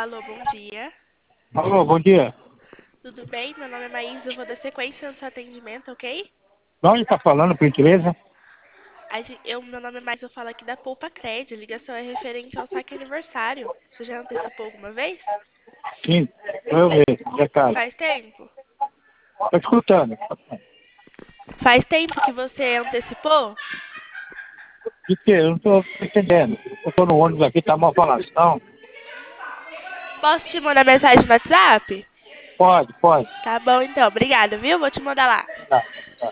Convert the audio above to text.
Alô, bom dia. Alô, bom dia. Tudo bem? Meu nome é Maísa, eu vou dar sequência no seu atendimento, ok? De onde está falando, por gentileza? Meu nome é Maísa, eu falo aqui da Poupa Cred. A ligação é referente ao saque aniversário. Você já antecipou alguma vez? Sim, sou eu mesmo, Zé Carlos. Faz tempo? Estou escutando. Faz tempo que você antecipou? De que? Eu não estou entendendo. Eu estou no ônibus aqui, está uma falação. Posso te mandar mensagem no WhatsApp? Pode, pode. Tá bom então, obrigada, viu? Vou te mandar lá. Tá, tá.